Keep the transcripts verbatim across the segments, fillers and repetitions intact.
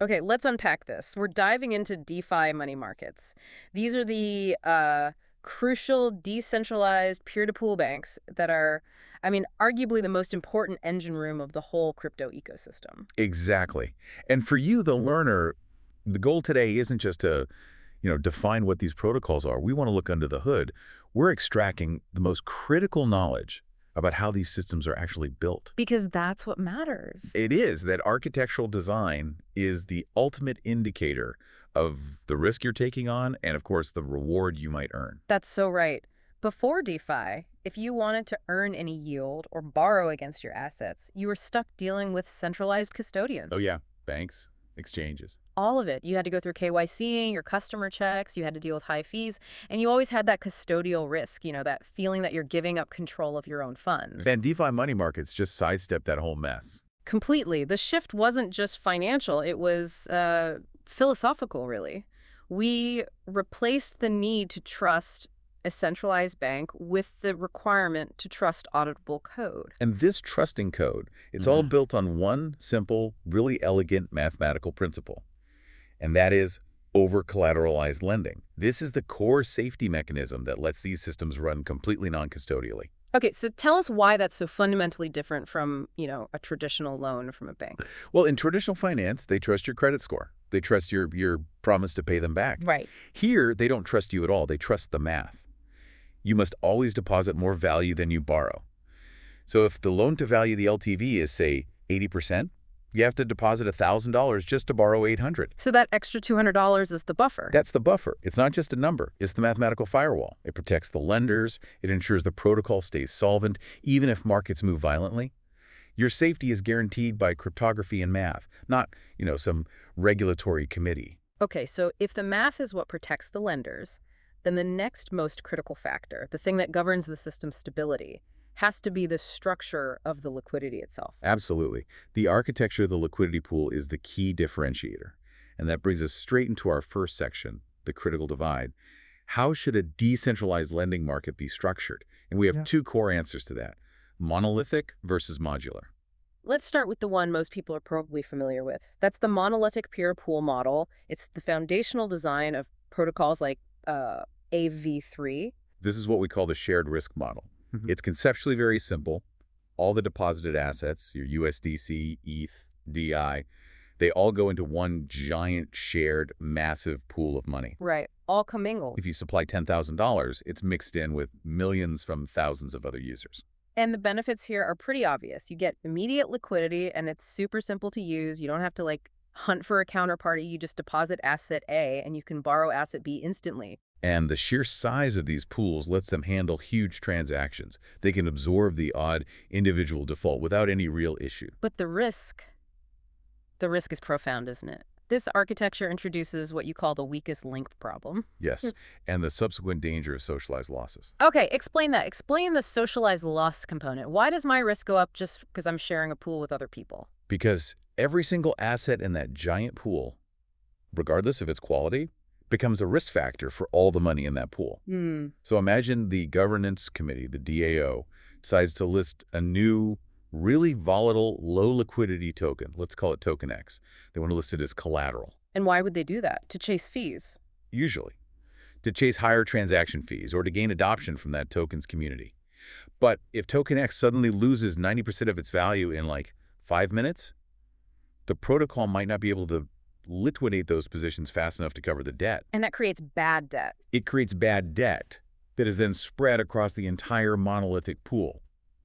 Okay, let's unpack this. We're diving into DeFi money markets. These are the uh, crucial decentralized peer-to-pool banks that are, I mean, arguably the most important engine room of the whole crypto ecosystem. Exactly. And for you, the learner, the goal today isn't just to, you know, define what these protocols are. We want to look under the hood. We're extracting the most critical knowledge about how these systems are actually built. Because that's what matters. It is that architectural design is the ultimate indicator of the risk you're taking on and, of course, the reward you might earn. That's so right. Before DeFi, if you wanted to earn any yield or borrow against your assets, you were stuck dealing with centralized Oh, custodians. yeah. Banks, exchanges. All of it. You had to go through KYCing, your customer checks, you had to deal with high fees, and you always had that custodial risk, you know, that feeling that you're giving up control of your own funds. And DeFi money markets just sidestep that whole mess. Completely. The shift wasn't just financial, it was uh, philosophical, really. We replaced the need to trust a centralized bank with the requirement to trust auditable code. And this trusting code, it's all Mhm. built on one simple, really elegant mathematical principle, and that is over-collateralized lending. This is the core safety mechanism that lets these systems run completely non-custodially. Okay, so tell us why that's so fundamentally different from, you know, a traditional loan from a bank. Well, in traditional finance, they trust your credit score. They trust your, your promise to pay them back. Right. Here, they don't trust you at all. They trust the math. You must always deposit more value than you borrow. So if the loan-to-value, the L T V, is, say, eighty percent, you have to deposit one thousand dollars just to borrow eight hundred dollars. So that extra two hundred dollars is the buffer. That's the buffer. It's not just a number. It's the mathematical firewall. It protects the lenders. It ensures the protocol stays solvent, even if markets move violently. Your safety is guaranteed by cryptography and math, not, you know, some regulatory committee. Okay, so if the math is what protects the lenders, then the next most critical factor, the thing that governs the system's stability, has to be the structure of the liquidity itself. Absolutely. The architecture of the liquidity pool is the key differentiator. And that brings us straight into our first section, the critical divide. How should a decentralized lending market be structured? And we have Yeah. two core answers to that: monolithic versus modular. Let's start with the one most people are probably familiar with. That's the monolithic peer pool model. It's the foundational design of protocols like uh, A V three. This is what we call the shared risk model. Mhm. It's conceptually very simple. All the deposited assets, your U S D C, E T H, D I, they all go into one giant shared massive pool of money. Right, all commingled. If you supply ten thousand dollars, it's mixed in with millions from thousands of other users. And the benefits here are pretty obvious. You get immediate liquidity, and it's super simple to use. You don't have to, like, hunt for a counterparty. You just deposit asset A, and you can borrow asset B instantly. And the sheer size of these pools lets them handle huge transactions. They can absorb the odd individual default without any real issue. But the risk, the risk is profound, isn't it? This architecture introduces what you call the weakest link problem. Yes, and the subsequent danger of socialized losses. Okay, explain that. Explain the socialized loss component. Why does my risk go up just because I'm sharing a pool with other people? Because every single asset in that giant pool, regardless of its quality, becomes a risk factor for all the money in that pool. Hmm. So imagine the governance committee, the D A O, decides to list a new, really volatile, low liquidity token. Let's call it Token X. They want to list it as collateral, And why would they do that? To chase fees. usually, to chase higher transaction fees or to gain adoption from that token's community. But if Token X suddenly loses ninety percent of its value in like five minutes, the protocol might not be able to liquidate those positions fast enough to cover the debt. And that creates bad debt. It creates bad debt that is then spread across the entire monolithic pool.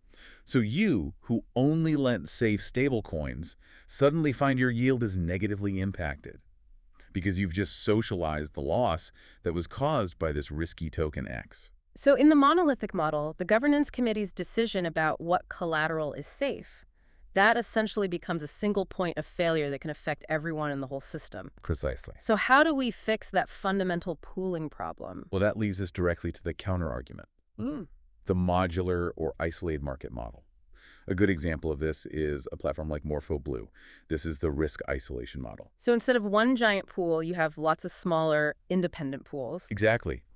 So you, who only lent safe stablecoins, suddenly find your yield is negatively impacted because you've just socialized the loss that was caused by this risky token X. So in the monolithic model, the governance committee's decision about what collateral is safe, that essentially becomes a single point of failure that can affect everyone in the whole system. Precisely. So how do we fix that fundamental pooling problem? Well, that leads us directly to the counterargument, Mm. the modular or isolated market model. A good example of this is a platform like Morpho Blue. This is the risk isolation model. So instead of one giant pool, you have lots of smaller, independent pools. Exactly.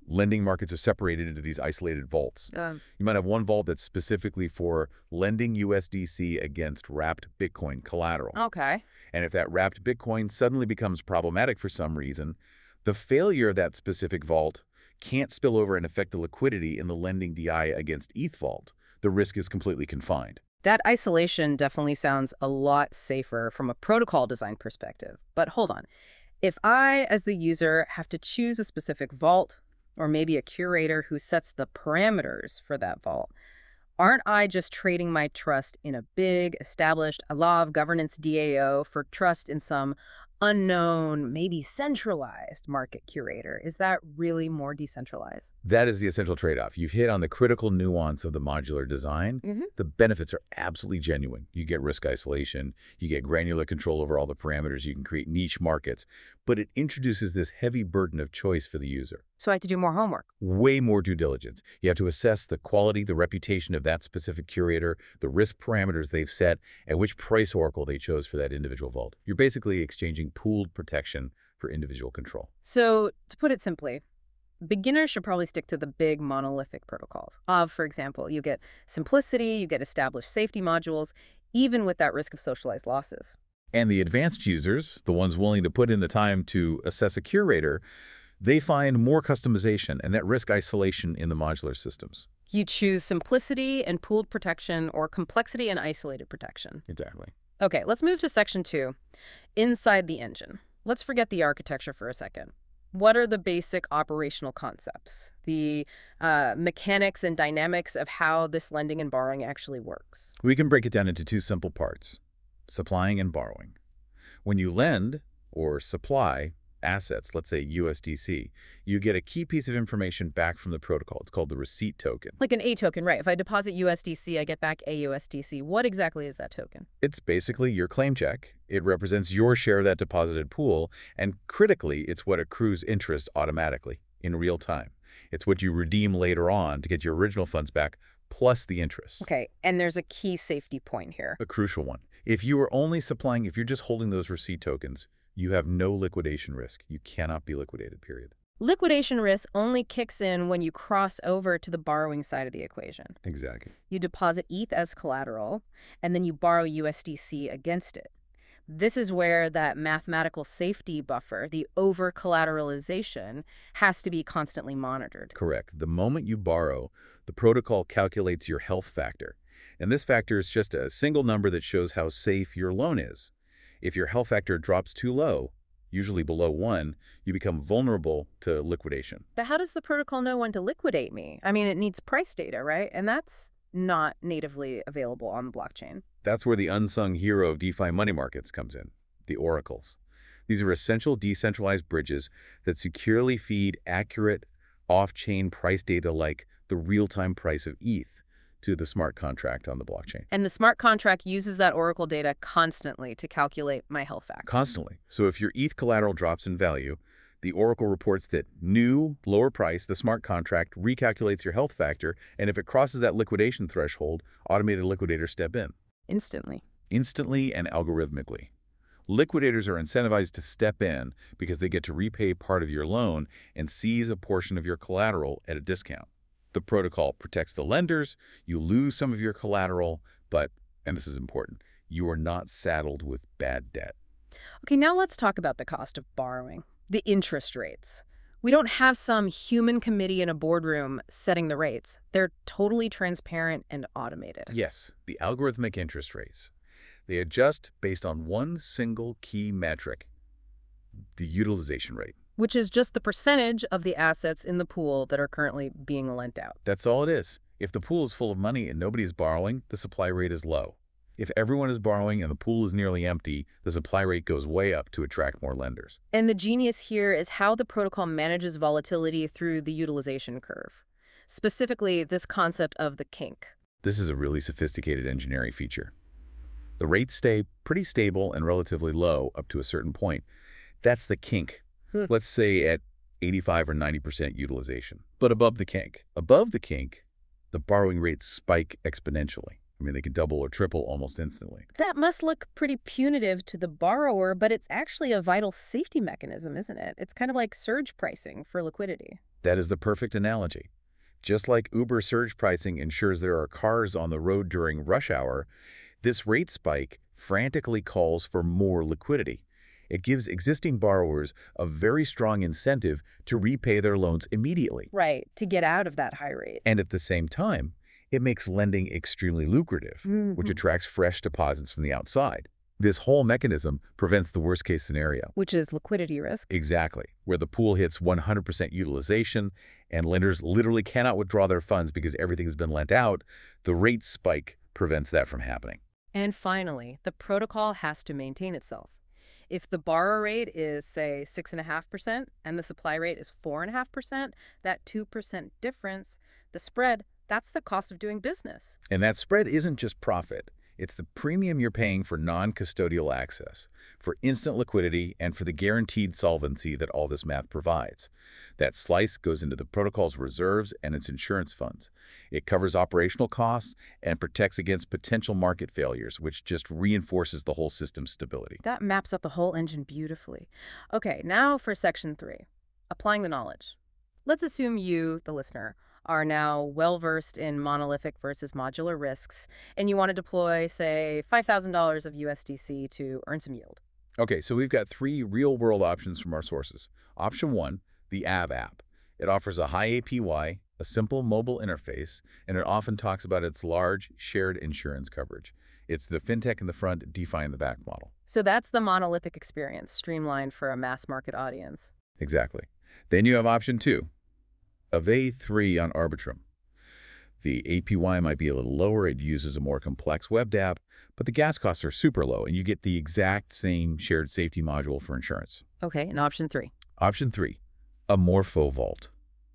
Lending markets are separated into these isolated vaults. Um, You might have one vault that's specifically for lending U S D C against wrapped Bitcoin collateral. okay. And if that wrapped Bitcoin suddenly becomes problematic for some reason, the failure of that specific vault can't spill over and affect the liquidity in the lending D I against E T H vault. The risk is completely confined. That isolation definitely sounds a lot safer from a protocol design perspective. But hold on. If I, as the user, have to choose a specific vault, or maybe a curator who sets the parameters for that vault, aren't I just trading my trust in a big, established law of governance D A O for trust in some unknown, maybe centralized market curator? Is that really more decentralized? That is the essential trade-off. You've hit on the critical nuance of the modular design. Mm-hmm. The benefits are absolutely genuine. You get risk isolation, you get granular control over all the parameters, you can create niche markets, but it introduces this heavy burden of choice for the user. So I have to do more homework. Way more due diligence. You have to assess the quality, the reputation of that specific curator, the risk parameters they've set, and which price oracle they chose for that individual vault. You're basically exchanging pooled protection for individual control. So to put it simply, beginners should probably stick to the big monolithic protocols. Of, for example, you get simplicity, you get established safety modules, even with that risk of socialized losses. And the advanced users, the ones willing to put in the time to assess a curator, they find more customization and that risk isolation in the modular systems. You choose simplicity and pooled protection or complexity and isolated protection. Exactly. Okay, let's move to section two, inside the engine. Let's forget the architecture for a second. What are the basic operational concepts, the uh, mechanics and dynamics of how this lending and borrowing actually works? We can break it down into two simple parts, supplying and borrowing. When you lend or supply assets, let's say U S D C, you get a key piece of information back from the protocol. It's called the receipt token. Like an A token, right? If I deposit U S D C, I get back A U S D C. What exactly is that token? It's basically your claim check. It represents your share of that deposited pool, and critically, it's what accrues interest automatically in real time. It's what you redeem later on to get your original funds back, plus the interest. Okay, and there's a key safety point here. A crucial one. If you are only supplying, if you're just holding those receipt tokens, you have no liquidation risk. You cannot be liquidated, period. Liquidation risk only kicks in when you cross over to the borrowing side of the equation. Exactly. You deposit E T H as collateral, and then you borrow U S D C against it. This is where that mathematical safety buffer, the over-collateralization, has to be constantly monitored. Correct. The moment you borrow, the protocol calculates your health factor. And this factor is just a single number that shows how safe your loan is. If your health factor drops too low, usually below one, you become vulnerable to liquidation. But how does the protocol know when to liquidate me? I mean, it needs price data, right? And that's not natively available on the blockchain. That's where the unsung hero of DeFi money markets comes in, the oracles. These are essential decentralized bridges that securely feed accurate off-chain price data like the real-time price of E T H to the smart contract on the blockchain. And the smart contract uses that Oracle data constantly to calculate my health factor. Constantly. So if your E T H collateral drops in value, the Oracle reports that new, lower price, the smart contract recalculates your health factor, and if it crosses that liquidation threshold, automated liquidators step in. Instantly. Instantly and algorithmically. Liquidators are incentivized to step in because they get to repay part of your loan and seize a portion of your collateral at a discount. The protocol protects the lenders, you lose some of your collateral, but, and this is important, you are not saddled with bad debt. Okay, now let's talk about the cost of borrowing, the interest rates. We don't have some human committee in a boardroom setting the rates. They're totally transparent and automated. Yes, the algorithmic interest rates. They adjust based on one single key metric, the utilization rate. Which is just the percentage of the assets in the pool that are currently being lent out. That's all it is. If the pool is full of money and nobody is borrowing, the supply rate is low. If everyone is borrowing and the pool is nearly empty, the supply rate goes way up to attract more lenders. And the genius here is how the protocol manages volatility through the utilization curve. Specifically, this concept of the kink. This is a really sophisticated engineering feature. The rates stay pretty stable and relatively low up to a certain point. That's the kink. Hmm. Let's say at eighty-five or ninety percent utilization. But above the kink. Above the kink, the borrowing rates spike exponentially. I mean, they can double or triple almost instantly. That must look pretty punitive to the borrower, but it's actually a vital safety mechanism, isn't it? It's kind of like surge pricing for liquidity. That is the perfect analogy. Just like Uber surge pricing ensures there are cars on the road during rush hour, this rate spike frantically calls for more liquidity. It gives existing borrowers a very strong incentive to repay their loans immediately. Right, to get out of that high rate. And at the same time, it makes lending extremely lucrative, Mm-hmm. which attracts fresh deposits from the outside. This whole mechanism prevents the worst-case scenario. Which is liquidity risk. Exactly, where the pool hits one hundred percent utilization and lenders literally cannot withdraw their funds because everything's been lent out. The rate spike prevents that from happening. And finally, the protocol has to maintain itself. If the borrower rate is, say, six point five percent and the supply rate is four point five percent, that two percent difference, the spread, that's the cost of doing business. And that spread isn't just profit. It's the premium you're paying for non-custodial access, for instant liquidity, and for the guaranteed solvency that all this math provides. That slice goes into the protocol's reserves and its insurance funds. It covers operational costs and protects against potential market failures, which just reinforces the whole system's stability. That maps out the whole engine beautifully. Okay, now for section three, applying the knowledge. Let's assume you, the listener, are now well-versed in monolithic versus modular risks, and you want to deploy, say, five thousand dollars of U S D C to earn some yield. Okay, so we've got three real-world options from our sources. Option one, the A V app. It offers a high A P Y, a simple mobile interface, and it often talks about its large shared insurance coverage. It's the fintech in the front, DeFi in the back model. So that's the monolithic experience, streamlined for a mass market audience. Exactly. Then you have option two, a V A three on Arbitrum. The A P Y might be a little lower, it uses a more complex web dApp, but the gas costs are super low and you get the exact same shared safety module for insurance. Okay, and option three. Option three, a MorphoVault.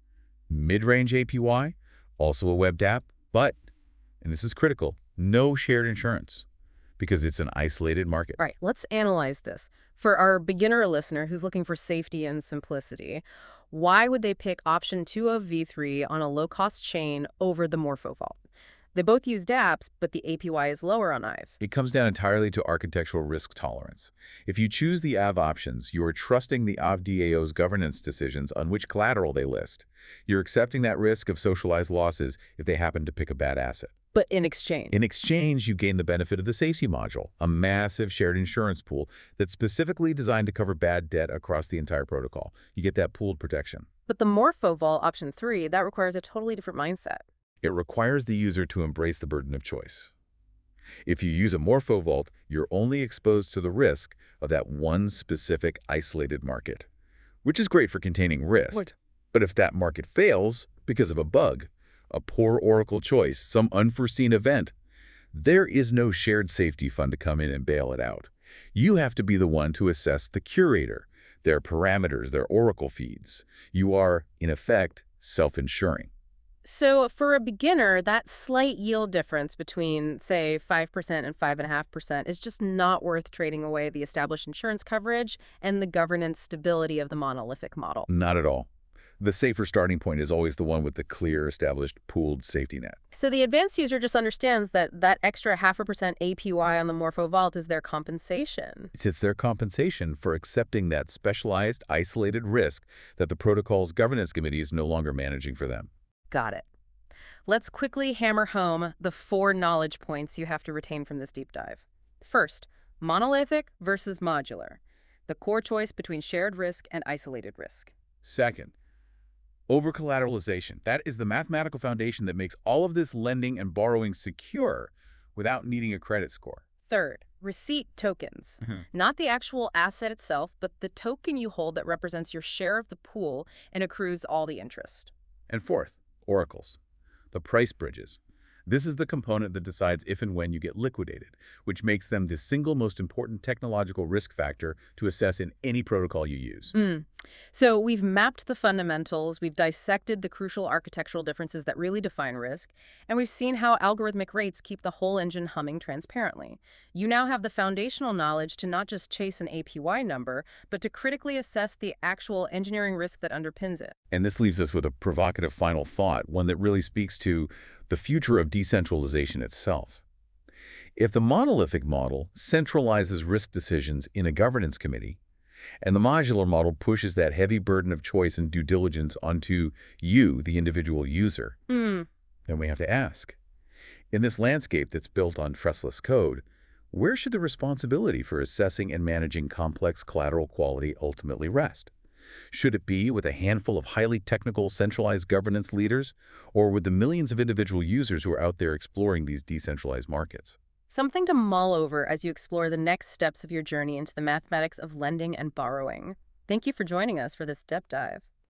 Mid-range A P Y, also a web dApp, but, and this is critical, no shared insurance because it's an isolated market. All right, let's analyze this. For our beginner listener who's looking for safety and simplicity, why would they pick option two of V three on a low-cost chain over the MorphoVault? They both use dApps, but the A P Y is lower on I V E. It comes down entirely to architectural risk tolerance. If you choose the A V options, you are trusting the A V DAO's governance decisions on which collateral they list. You're accepting that risk of socialized losses if they happen to pick a bad asset. But in exchange? In exchange, you gain the benefit of the safety module, a massive shared insurance pool that's specifically designed to cover bad debt across the entire protocol. You get that pooled protection. But the MorphoVault option three, that requires a totally different mindset. It requires the user to embrace the burden of choice. If you use a MorphoVault, you're only exposed to the risk of that one specific isolated market, which is great for containing risk. What? But if that market fails because of a bug, a poor Oracle choice, some unforeseen event, there is no shared safety fund to come in and bail it out. You have to be the one to assess the curator, their parameters, their Oracle feeds. You are, in effect, self-insuring. So for a beginner, that slight yield difference between, say, five percent and five point five percent is just not worth trading away the established insurance coverage and the governance stability of the monolithic model. Not at all. The safer starting point is always the one with the clear, established, pooled safety net. So the advanced user just understands that that extra half a percent A P Y on the MorphoVault is their compensation. It's their compensation for accepting that specialized, isolated risk that the protocol's governance committee is no longer managing for them. Got it. Let's quickly hammer home the four knowledge points you have to retain from this deep dive. First, monolithic versus modular, the core choice between shared risk and isolated risk. Second, over-collateralization. That is the mathematical foundation that makes all of this lending and borrowing secure without needing a credit score. Third, receipt tokens. Mm-hmm. Not the actual asset itself, but the token you hold that represents your share of the pool and accrues all the interest. And fourth, oracles, the price bridges. This is the component that decides if and when you get liquidated, which makes them the single most important technological risk factor to assess in any protocol you use. Mm. So we've mapped the fundamentals, we've dissected the crucial architectural differences that really define risk, and we've seen how algorithmic rates keep the whole engine humming transparently. You now have the foundational knowledge to not just chase an A P Y number, but to critically assess the actual engineering risk that underpins it. And this leaves us with a provocative final thought, one that really speaks to the future of decentralization itself. If the monolithic model centralizes risk decisions in a governance committee, And the modular model pushes that heavy burden of choice and due diligence onto you, the individual user. Hmm. Then we have to ask, in this landscape that's built on trustless code, where should the responsibility for assessing and managing complex collateral quality ultimately rest? Should it be with a handful of highly technical centralized governance leaders, or with the millions of individual users who are out there exploring these decentralized markets? Something to mull over as you explore the next steps of your journey into the mathematics of lending and borrowing. Thank you for joining us for this depth dive.